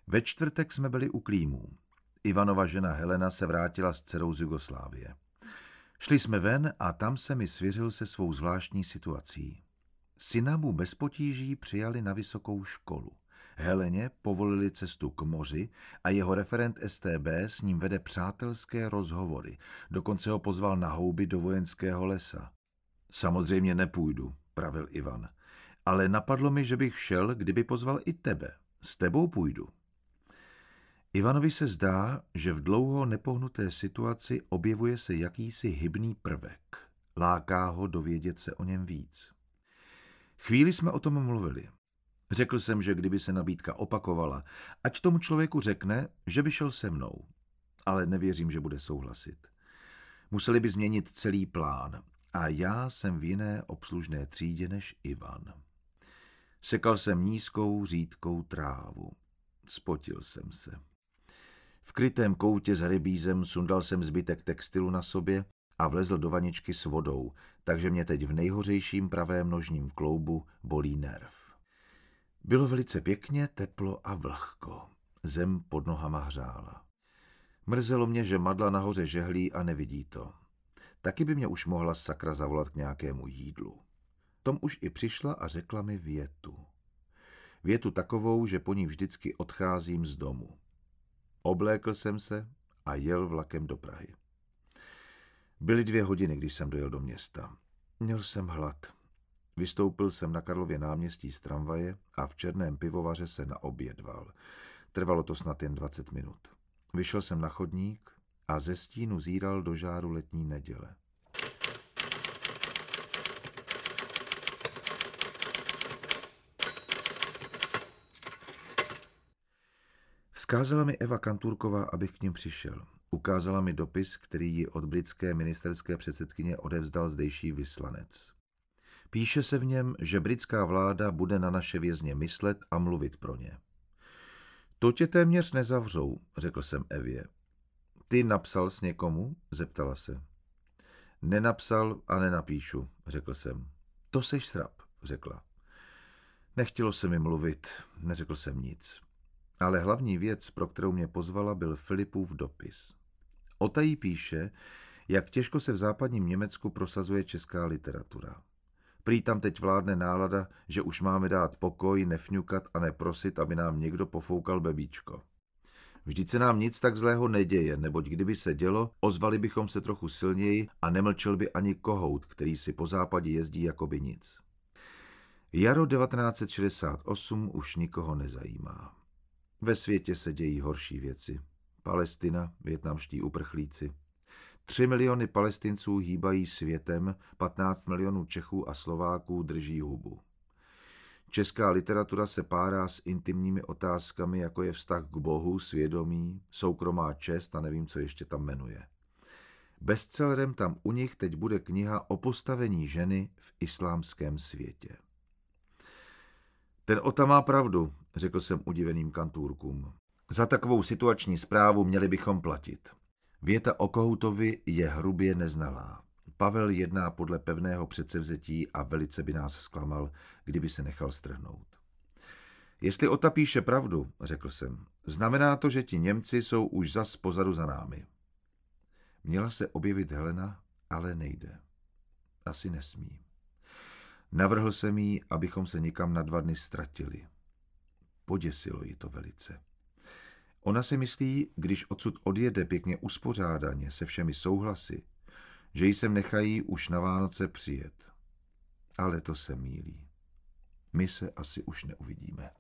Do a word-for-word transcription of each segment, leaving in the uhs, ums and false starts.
Ve čtvrtek jsme byli u Klímů. Ivanova žena Helena se vrátila s dcerou z Jugoslávie. Šli jsme ven a tam se mi svěřil se svou zvláštní situací. Syna mu bez potíží přijali na vysokou školu. Heleně povolili cestu k moři a jeho referent S T B s ním vede přátelské rozhovory. Dokonce ho pozval na houby do vojenského lesa. Samozřejmě nepůjdu, pravil Ivan. Ale napadlo mi, že bych šel, kdyby pozval i tebe. S tebou půjdu. Ivanovi se zdá, že v dlouho nepohnuté situaci objevuje se jakýsi hybný prvek. Láká ho dovědět se o něm víc. Chvíli jsme o tom mluvili. Řekl jsem, že kdyby se nabídka opakovala, ať tomu člověku řekne, že by šel se mnou. Ale nevěřím, že bude souhlasit. Museli by změnit celý plán. A já jsem v jiné obslužné třídě než Ivan. Sekal jsem nízkou, řídkou trávu. Spotil jsem se. V krytém koutě s rybízem sundal jsem zbytek textilu na sobě a vlezl do vaničky s vodou, takže mě teď v nejhořejším pravém nožním kloubu bolí nerv. Bylo velice pěkně, teplo a vlhko. Zem pod nohama hřála. Mrzelo mě, že Madla nahoře žehlí a nevidí to. Taky by mě už mohla sakra zavolat k nějakému jídlu. Tom už i přišla a řekla mi větu. Větu takovou, že po ní vždycky odcházím z domu. Oblékl jsem se a jel vlakem do Prahy. Byly dvě hodiny, když jsem dojel do města. Měl jsem hlad. Vystoupil jsem na Karlově náměstí z tramvaje a v černém pivovaře se naobědval. Trvalo to snad jen dvacet minut. Vyšel jsem na chodník a ze stínu zíral do žáru letní neděle. Vzkázala mi Eva Kantůrková, abych k nim přišel. Ukázala mi dopis, který ji od britské ministerské předsedkyně odevzdal zdejší vyslanec. Píše se v něm, že britská vláda bude na naše vězně myslet a mluvit pro ně. To tě téměř nezavřou, řekl jsem Evě. Ty napsal s někomu? Zeptala se. Nenapsal a nenapíšu, řekl jsem. To seš srab, řekla. Nechtělo se mi mluvit, neřekl jsem nic. Ale hlavní věc, pro kterou mě pozvala, byl Filipův dopis. Otají píše, jak těžko se v západním Německu prosazuje česká literatura. Prý tam teď vládne nálada, že už máme dát pokoj, nefňukat a neprosit, aby nám někdo pofoukal bebíčko. Vždyť se nám nic tak zlého neděje, neboť kdyby se dělo, ozvali bychom se trochu silněji a nemlčel by ani kohout, který si po západě jezdí jakoby nic. Jaro devatenáct set šedesát osm už nikoho nezajímá. Ve světě se dějí horší věci. Palestina, vietnamští uprchlíci. Tři miliony Palestinců hýbají světem, patnáct milionů Čechů a Slováků drží hubu. Česká literatura se párá s intimními otázkami, jako je vztah k Bohu, svědomí, soukromá čest a nevím, co ještě tam jmenuje. Bestsellerem tam u nich teď bude kniha o postavení ženy v islámském světě. Ten Ota má pravdu, řekl jsem udiveným Kantůrkům. Za takovou situační zprávu měli bychom platit. Věta o Kohoutovi je hrubě neznalá. Pavel jedná podle pevného předsevzetí a velice by nás zklamal, kdyby se nechal strhnout. Jestli Ota píše pravdu, řekl jsem, znamená to, že ti Němci jsou už zas pozadu za námi. Měla se objevit Helena, ale nejde. Asi nesmí. Navrhl jsem jí, abychom se někam na dva dny ztratili. Poděsilo ji to velice. Ona si myslí, když odsud odjede pěkně uspořádaně se všemi souhlasy, že ji sem nechají už na Vánoce přijet. Ale to se mýlí. My se asi už neuvidíme.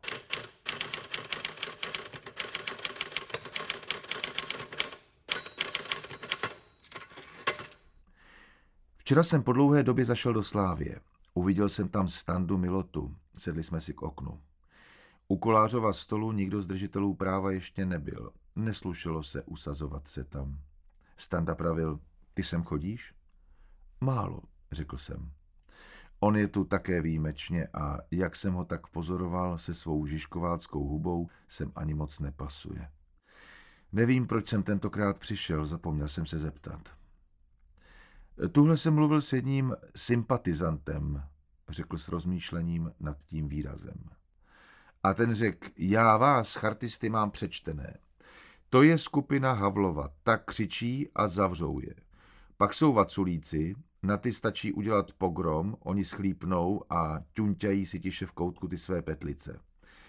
Včera jsem po dlouhé době zašel do Slávie. Uviděl jsem tam Standu Milotu. Sedli jsme si k oknu. U Kolářova stolu nikdo z držitelů práva ještě nebyl. Neslušelo se usazovat se tam. Standa pravil, ty sem chodíš? Málo, řekl jsem. On je tu také výjimečně a jak jsem ho tak pozoroval se svou žižkováckou hubou, sem ani moc nepasuje. Nevím, proč jsem tentokrát přišel, zapomněl jsem se zeptat. Tuhle jsem mluvil s jedním sympatizantem, řekl s rozmýšlením nad tím výrazem. A ten řekl, já vás, chartisty, mám přečtené. To je skupina Havlova, tak křičí a zavřou je. Pak jsou vaculíci, na ty stačí udělat pogrom, oni schlípnou a ťunťají si tiše v koutku ty své petlice.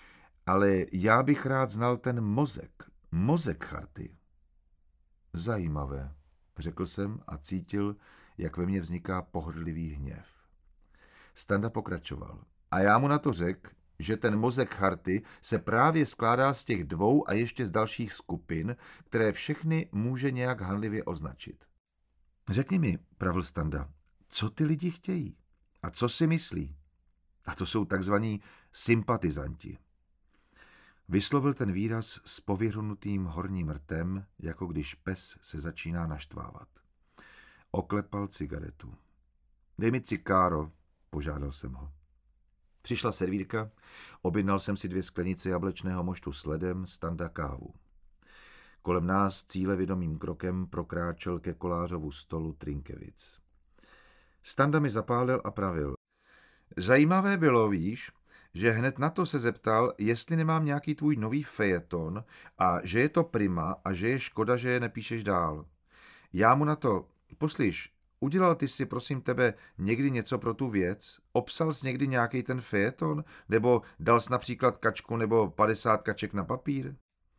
Ale já bych rád znal ten mozek, mozek charty. Zajímavé, řekl jsem a cítil, jak ve mně vzniká pohrdlivý hněv. Standa pokračoval. A já mu na to řekl, že ten mozek charty se právě skládá z těch dvou a ještě z dalších skupin, které všechny může nějak hanlivě označit. Řekni mi, pravil Standa, co ty lidi chtějí a co si myslí? A to jsou takzvaní sympatizanti. Vyslovil ten výraz s povyhrnutým horním rtem, jako když pes se začíná naštvávat. Oklepal cigaretu. Dej mi cikáro, požádal jsem ho. Přišla servírka, objednal jsem si dvě sklenice jablečného moštu s ledem, Standa kávu. Kolem nás cílevědomým krokem prokráčel ke kolářovu stolu Trinkevic. Standa mi zapálil a pravil. Zajímavé bylo, víš, že hned na to se zeptal, jestli nemám nějaký tvůj nový fejeton a že je to prima a že je škoda, že je nepíšeš dál. Já mu na to, poslyš, udělal ty si, prosím tebe, někdy něco pro tu věc? Obsal jsi někdy nějaký ten fejeton? Nebo dal jsi například kačku nebo padesát kaček na papír?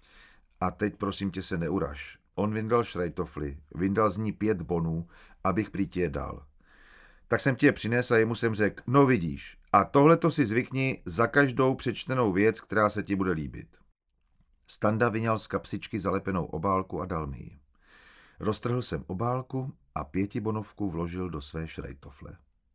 A teď prosím tě se neuraž. On vyndal šrajtofly, vyndal z ní pět bonů, abych prý ti je dal. Tak jsem ti je přines a jemu jsem řekl, no vidíš, a tohleto si zvykni za každou přečtenou věc, která se ti bude líbit. Standa vyňal z kapsičky zalepenou obálku a dal mi ji. Roztrhl jsem obálku a pětibonovku vložil do své šrajtofle.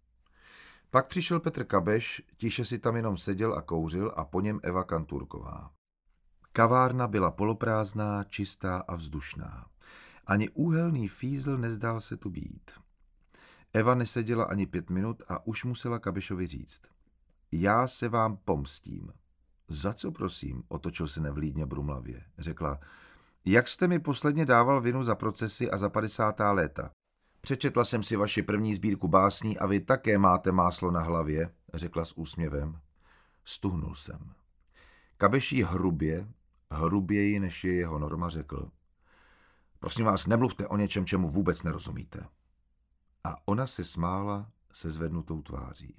Pak přišel Petr Kabeš, tiše si tam jenom seděl a kouřil a po něm Eva Kanturková. Kavárna byla poloprázdná, čistá a vzdušná. Ani úhelný fízl nezdál se tu být. Eva neseděla ani pět minut a už musela Kabešovi říct. Já se vám pomstím. Za co, prosím, otočil se nevlídně brumlavě. Řekla, jak jste mi posledně dával vinu za procesy a za padesátá léta. Přečetla jsem si vaši první sbírku básní a vy také máte máslo na hlavě, řekla s úsměvem. Stuhnul jsem. Kabeš jí hrubě, hruběji než je jeho norma, řekl. Prosím vás, nemluvte o něčem, čemu vůbec nerozumíte. A ona se smála se zvednutou tváří.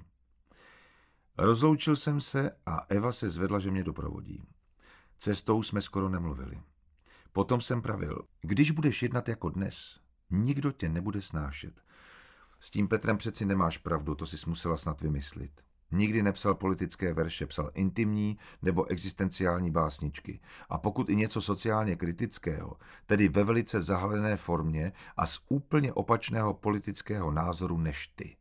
Rozloučil jsem se a Eva se zvedla, že mě doprovodí. Cestou jsme skoro nemluvili. Potom jsem pravil, když budeš jednat jako dnes, nikdo tě nebude snášet. S tím Petrem přeci nemáš pravdu, to jsi musela snad vymyslit. Nikdy nepsal politické verše, psal intimní nebo existenciální básničky. A pokud i něco sociálně kritického, tedy ve velice zahalené formě a z úplně opačného politického názoru než ty.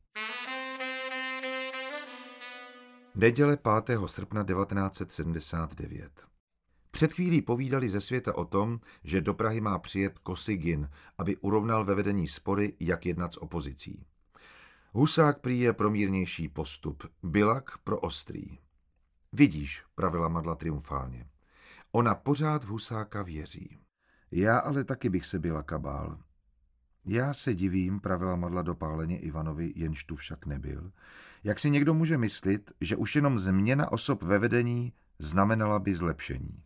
Neděle pátého srpna devatenáct set sedmdesát devět. Před chvílí povídali ze světa o tom, že do Prahy má přijet Kosygin, aby urovnal ve vedení spory, jak jednat s opozicí. Husák prý je pro mírnější postup, Bilak pro ostrý. Vidíš, pravila Madla triumfálně. Ona pořád v Husáka věří. Já ale taky bych se Bilaka bál. Já se divím, pravila Madla dopáleně Ivanovi, jenž tu však nebyl, jak si někdo může myslet, že už jenom změna osob ve vedení znamenala by zlepšení.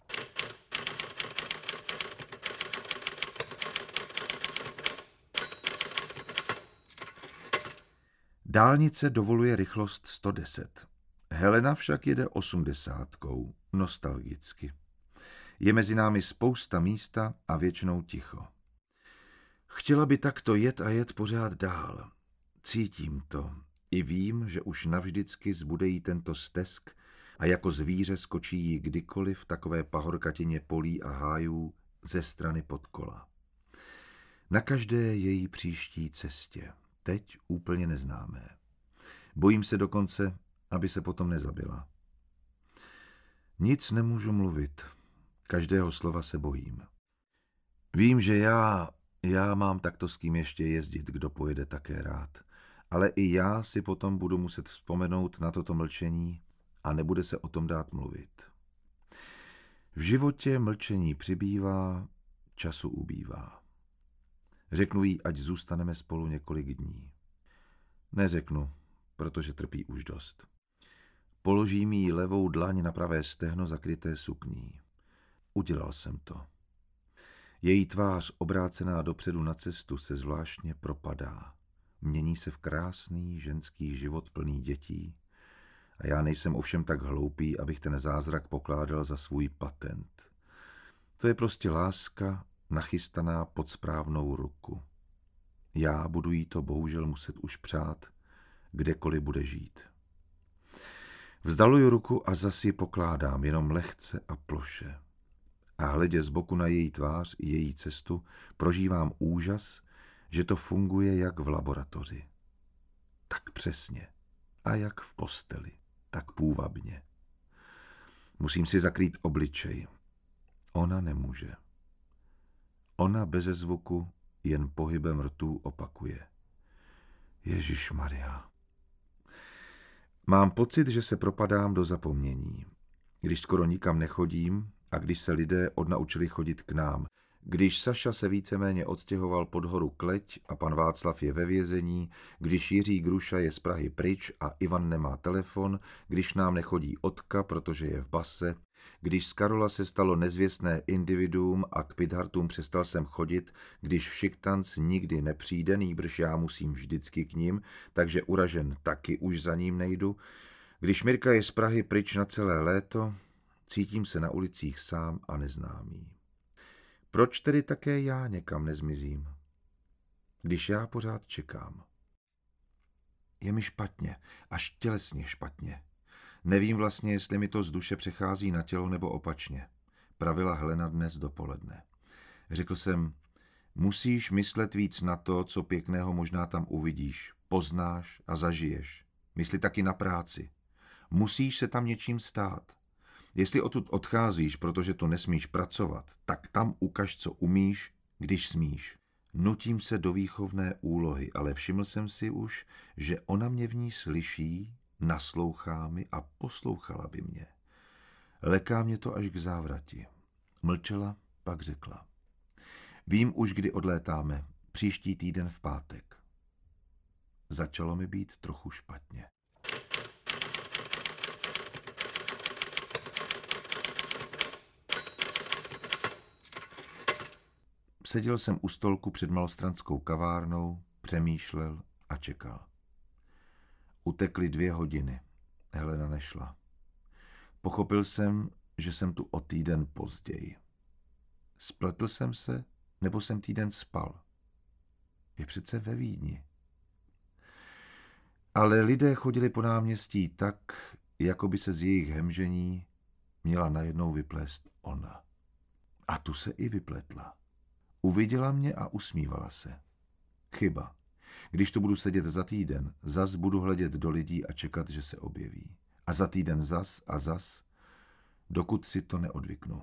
Dálnice dovoluje rychlost sto deset. Helena však jede osmdesátkou, nostalgicky. Je mezi námi spousta místa a většinou ticho. Chtěla by takto jet a jet pořád dál. Cítím to. I vím, že už navždycky zbude jí tento stesk a jako zvíře skočí jí kdykoliv takové pahorkatině polí a hájů ze strany pod kola. Na každé její příští cestě. Teď úplně neznámé. Bojím se dokonce, aby se potom nezabila. Nic nemůžu mluvit. Každého slova se bojím. Vím, že já, já mám takto s kým ještě jezdit, kdo pojede také rád. Ale i já si potom budu muset vzpomenout na toto mlčení a nebude se o tom dát mluvit. V životě mlčení přibývá, času ubývá. Řeknu jí, ať zůstaneme spolu několik dní. Neřeknu, protože trpí už dost. Položím jí levou dlaň na pravé stehno zakryté sukní. Udělal jsem to. Její tvář, obrácená dopředu na cestu, se zvláštně propadá. Mění se v krásný ženský život plný dětí. A já nejsem ovšem tak hloupý, abych ten zázrak pokládal za svůj patent. To je prostě láska nachystaná pod správnou ruku. Já budu jí to bohužel muset už přát, kdekoliv bude žít. Vzdaluju ruku a zas ji pokládám, jenom lehce a ploše. A hledě z boku na její tvář i její cestu prožívám úžas, že to funguje jak v laboratoři. Tak přesně. A jak v posteli. Tak půvabně. Musím si zakrýt obličej. Ona nemůže. Ona beze zvuku jen pohybem rtů opakuje. Ježišmarja. Mám pocit, že se propadám do zapomnění. Když skoro nikam nechodím a když se lidé odnaučili chodit k nám, když Saša se víceméně odstěhoval pod horu Kleť a pan Václav je ve vězení, když Jiří Gruša je z Prahy pryč a Ivan nemá telefon, když nám nechodí Otka, protože je v base, když z Karola se stalo nezvěstné individuum a k Pidhartům přestal jsem chodit, když Šiktanc nikdy nepřijde, nýbrž já musím vždycky k ním, takže uražen taky už za ním nejdu, když Mirka je z Prahy pryč na celé léto, cítím se na ulicích sám a neznámý. Proč tedy také já někam nezmizím? Když já pořád čekám. Je mi špatně, až tělesně špatně. Nevím vlastně, jestli mi to z duše přechází na tělo nebo opačně. Pravila Helena dnes dopoledne. Řekl jsem, musíš myslet víc na to, co pěkného možná tam uvidíš, poznáš a zažiješ. Mysli taky na práci. Musíš se tam něčím stát. Jestli odtud odcházíš, protože tu nesmíš pracovat, tak tam ukaž, co umíš, když smíš. Nutím se do výchovné úlohy, ale všiml jsem si už, že ona mě v ní slyší, naslouchá mi a poslouchala by mě. Leká mě to až k závrati. Mlčela, pak řekla. Vím už, kdy odlétáme, příští týden v pátek. Začalo mi být trochu špatně. Seděl jsem u stolku před malostrandskou kavárnou, přemýšlel a čekal. Utekly dvě hodiny. Helena nešla. Pochopil jsem, že jsem tu o týden později. Spletl jsem se, nebo jsem týden spal. Je přece ve Vídni. Ale lidé chodili po náměstí tak, jako by se z jejich hemžení měla najednou vyplést ona. A tu se i vypletla. Uviděla mě a usmívala se. Chyba. Když tu budu sedět za týden, zas budu hledět do lidí a čekat, že se objeví. A za týden zas a zas, dokud si to neodvyknu.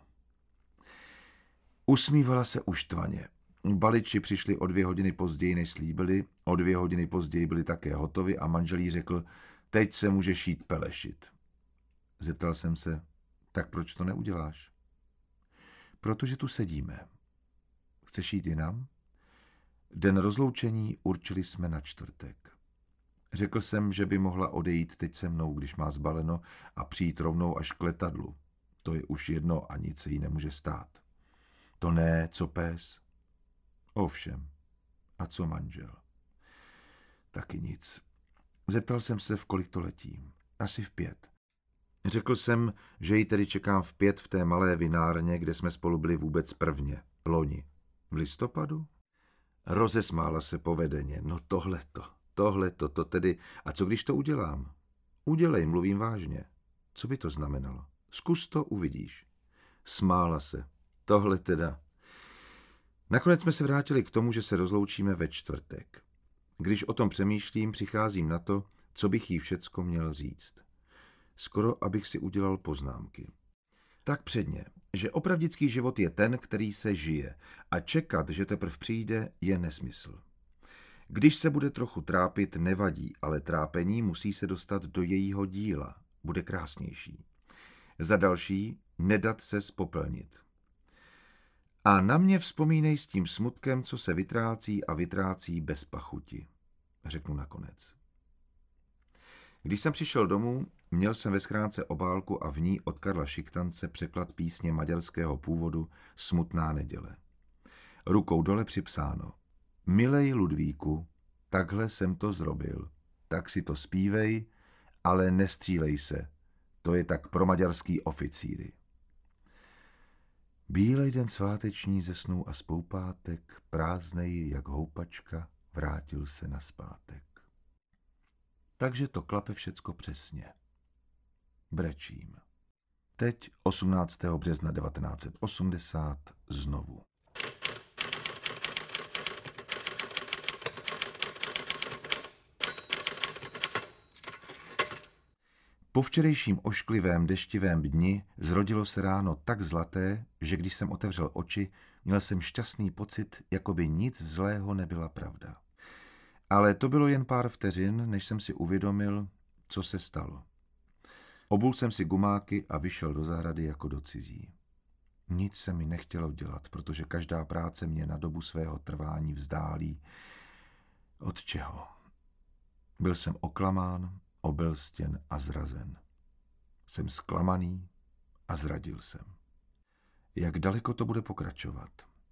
Usmívala se uštvaně. Baliči přišli o dvě hodiny později, než slíbili, o dvě hodiny později byli také hotovi a manžel jí řekl, teď se můžeš jít pelešit. Zeptal jsem se, tak proč to neuděláš? Protože tu sedíme. Chceš jít jinam? Den rozloučení určili jsme na čtvrtek. Řekl jsem, že by mohla odejít teď se mnou, když má zbaleno, a přijít rovnou až k letadlu. To je už jedno a nic se jí nemůže stát. To ne, co pes? Ovšem. A co manžel? Taky nic. Zeptal jsem se, v kolik to letím. Asi v pět. Řekl jsem, že ji tedy čekám v pět v té malé vinárně, kde jsme spolu byli vůbec prvně, loni. V listopadu? Rozesmála se povedeně. No tohleto, tohleto, to tedy. A co když to udělám? Udělej, mluvím vážně. Co by to znamenalo? Zkus to, uvidíš. Smála se. Tohle teda. Nakonec jsme se vrátili k tomu, že se rozloučíme ve čtvrtek. Když o tom přemýšlím, přicházím na to, co bych jí všecko měl říct. Skoro abych si udělal poznámky. Tak předně, že opravdický život je ten, který se žije, a čekat, že teprv přijde, je nesmysl. Když se bude trochu trápit, nevadí, ale trápení musí se dostat do jejího díla, bude krásnější. Za další, nedat se spopelnit. A na mě vzpomínej s tím smutkem, co se vytrácí a vytrácí bez pachuti, řeknu nakonec. Když jsem přišel domů, Měl jsem ve schránce obálku a v ní od Karla Šiktance překlad písně maďarského původu Smutná neděle. Rukou dole připsáno: Milej Ludvíku, takhle jsem to zrobil, tak si to zpívej, ale nestřílej se, to je tak pro maďarský oficíry. Bílej den sváteční ze snů a z poupátek, prázdnej jak houpačka, vrátil se naspátek. Takže to klape všecko přesně. Brečím. Teď osmnáctého března devatenáct set osmdesát znovu. Po včerejším ošklivém deštivém dni zrodilo se ráno tak zlaté, že když jsem otevřel oči, měl jsem šťastný pocit, jako by nic zlého nebyla pravda. Ale to bylo jen pár vteřin, než jsem si uvědomil, co se stalo. Obul jsem si gumáky a vyšel do zahrady jako do cizí. Nic se mi nechtělo dělat, protože každá práce mě na dobu svého trvání vzdálí. Od čeho? Byl jsem oklamán, obelstěn a zrazen. Jsem zklamaný a zradil jsem. Jak daleko to bude pokračovat?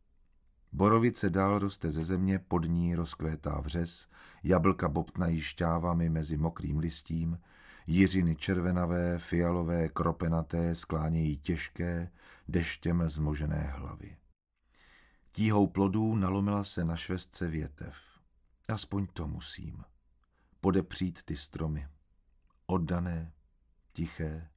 Borovice dál roste ze země, pod ní rozkvétá vřes, jablka bobtnají šťávami mezi mokrým listím, jiřiny červenavé, fialové, kropenaté sklánějí těžké, deštěm zmožené hlavy. Tíhou plodů nalomila se na švestce větev. Aspoň to musím. Podepřít ty stromy. Oddané, tiché,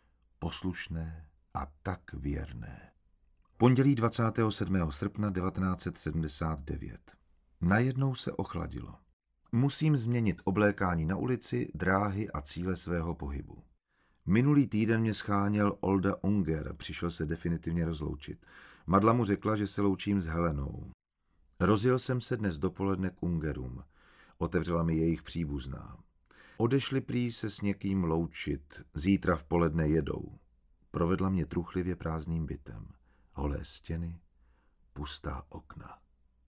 poslušné a tak věrné. Pondělí dvacátého sedmého srpna devatenáct set sedmdesát devět. Najednou se ochladilo. Musím změnit oblékání na ulici, dráhy a cíle svého pohybu. Minulý týden mě scháněl Olda Unger, přišel se definitivně rozloučit. Madla mu řekla, že se loučím s Helenou. Rozjel jsem se dnes dopoledne k Ungerům. Otevřela mi jejich příbuzná. Odešli prý se s někým loučit, zítra v poledne jedou. Provedla mě truchlivě prázdným bytem. Holé stěny, pustá okna.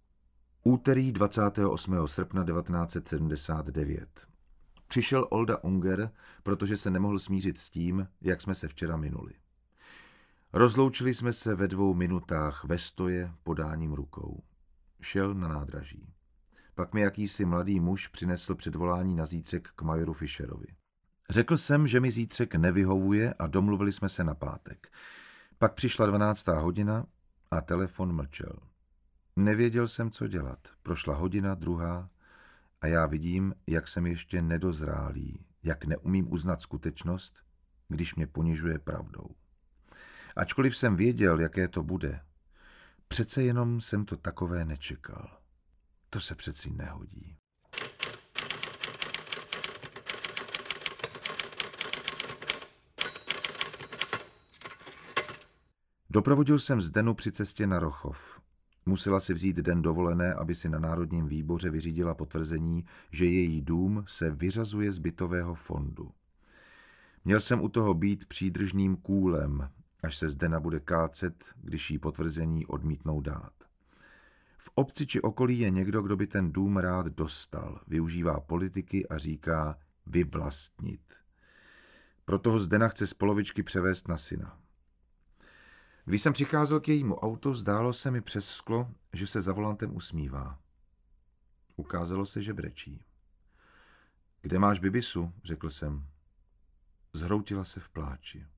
Úterý dvacátého osmého srpna devatenáct set sedmdesát devět. Přišel Olda Unger, protože se nemohl smířit s tím, jak jsme se včera minuli. Rozloučili jsme se ve dvou minutách ve stoje podáním rukou. Šel na nádraží. Pak mi jakýsi mladý muž přinesl předvolání na zítřek k majoru Fischerovi. Řekl jsem, že mi zítřek nevyhovuje a domluvili jsme se na pátek. Pak přišla dvanáctá hodina a telefon mlčel. Nevěděl jsem, co dělat. Prošla hodina, druhá a já vidím, jak jsem ještě nedozrálý, jak neumím uznat skutečnost, když mě ponižuje pravdou. Ačkoliv jsem věděl, jaké to bude, přece jenom jsem to takové nečekal. To se přeci nehodí. Doprovodil jsem Zdenu při cestě na Rochov. Musela si vzít den dovolené, aby si na Národním výboře vyřídila potvrzení, že její dům se vyřazuje z bytového fondu. Měl jsem u toho být přídržným kůlem, až se Zdena bude kácet, když jí potvrzení odmítnou dát. V obci či okolí je někdo, kdo by ten dům rád dostal, využívá politiky a říká vyvlastnit. Proto ho Zdena chce z polovičky převést na syna. Když jsem přicházel k jejímu autu, zdálo se mi přes sklo, že se za volantem usmívá. Ukázalo se, že brečí. Kde máš Bibisu? Řekl jsem. Zhroutila se v pláči.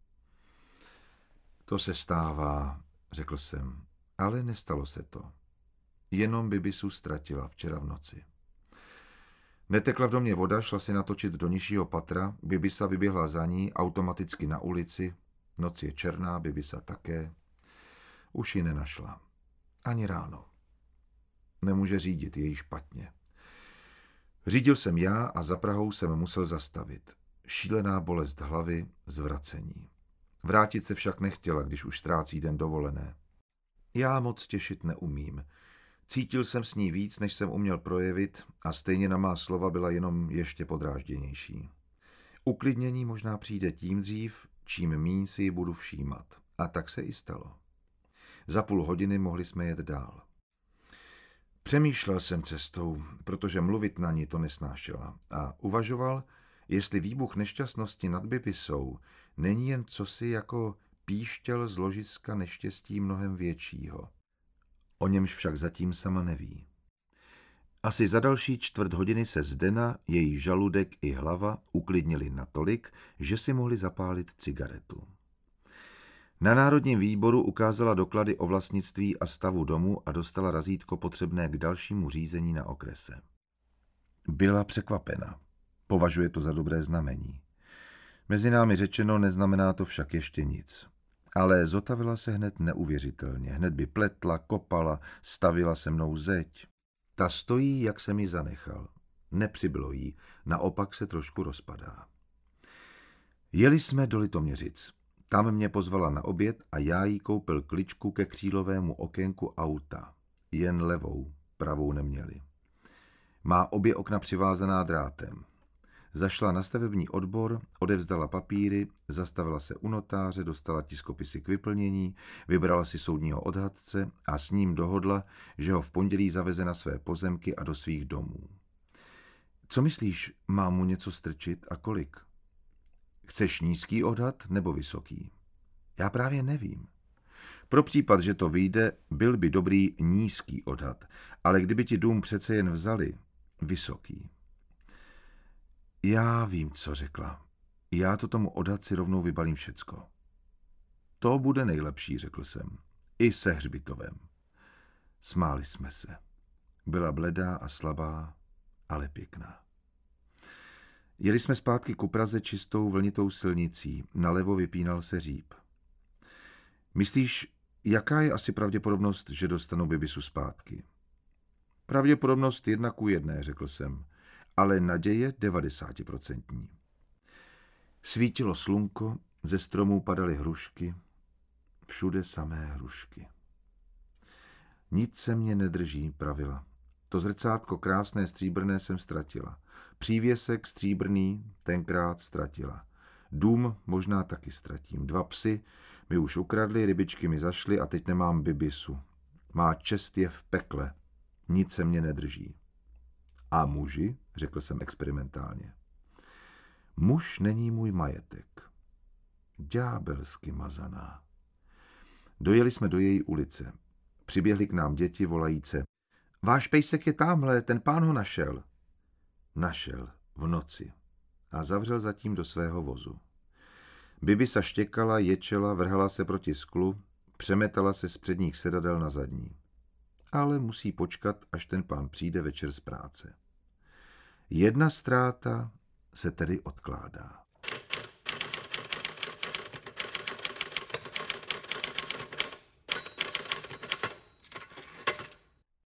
To se stává, řekl jsem, ale nestalo se to. Jenom Bibisu ztratila včera v noci. Netekla v domě voda, šla si natočit do nižšího patra, Bibisa vyběhla za ní, automaticky na ulici. Noc je černá, Bibisa také. Už ji nenašla. Ani ráno. Nemůže řídit, je jí špatně. Řídil jsem já a za Prahou jsem musel zastavit. Šílená bolest hlavy, zvracení. Vrátit se však nechtěla, když už ztrácí den dovolené. Já moc těšit neumím. Cítil jsem s ní víc, než jsem uměl projevit a stejně na má slova byla jenom ještě podrážděnější. Uklidnění možná přijde tím dřív, čím míň si ji budu všímat. A tak se i stalo. Za půl hodiny mohli jsme jet dál. Přemýšlel jsem cestou, protože mluvit na ní to nesnášela a uvažoval, jestli výbuch nešťastnosti nad Bibisou není jen cosi jako píšťal z ložiska neštěstí mnohem většího. O němž však zatím sama neví. Asi za další čtvrt hodiny se Zdena, její žaludek i hlava uklidnili natolik, že si mohli zapálit cigaretu. Na Národním výboru ukázala doklady o vlastnictví a stavu domu a dostala razítko potřebné k dalšímu řízení na okrese. Byla překvapena. Považuje to za dobré znamení. Mezi námi řečeno, neznamená to však ještě nic. Ale zotavila se hned neuvěřitelně. Hned by pletla, kopala, stavila se mnou zeď. Ta stojí, jak jsem ji zanechal. Nepřibylo jí, naopak se trošku rozpadá. Jeli jsme do Litoměřic. Tam mě pozvala na oběd a já jí koupil kličku ke křílovému okénku auta. Jen levou, pravou neměli. Má obě okna přivázaná drátem. Zašla na stavební odbor, odevzdala papíry, zastavila se u notáře, dostala tiskopisy k vyplnění, vybrala si soudního odhadce a s ním dohodla, že ho v pondělí zaveze na své pozemky a do svých domů. Co myslíš, mám mu něco strčit a kolik? Chceš nízký odhad nebo vysoký? Já právě nevím. Pro případ, že to vyjde, byl by dobrý nízký odhad, ale kdyby ti dům přece jen vzali, vysoký. Já vím, co řekla. Já to tomu odhadci rovnou vybalím všecko. To bude nejlepší, řekl jsem. I se hřbitovem. Smáli jsme se. Byla bledá a slabá, ale pěkná. Jeli jsme zpátky ku Praze čistou vlnitou silnicí. Nalevo vypínal se říp. Myslíš, jaká je asi pravděpodobnost, že dostanu Bibisu zpátky? Pravděpodobnost jedna ku jedné, řekl jsem. Ale naděje devadesátiprocentní. Svítilo slunko, ze stromů padaly hrušky, všude samé hrušky. Nic se mě nedrží, pravila. To zrcátko krásné stříbrné jsem ztratila. Přívěsek stříbrný tenkrát ztratila. Dům možná taky ztratím. Dva psy mi už ukradli, rybičky mi zašly a teď nemám Bibisu. Má čest je v pekle. Nic se mě nedrží. A muži, řekl jsem experimentálně. Muž není můj majetek. Ďábelsky mazaná. Dojeli jsme do její ulice. Přiběhli k nám děti volajíce. Váš pejsek je támhle, ten pán ho našel. Našel, v noci. A zavřel zatím do svého vozu. Bibisa štěkala, ječela, vrhala se proti sklu, přemetala se z předních sedadel na zadní. Ale musí počkat, až ten pán přijde večer z práce. Jedna ztráta se tedy odkládá.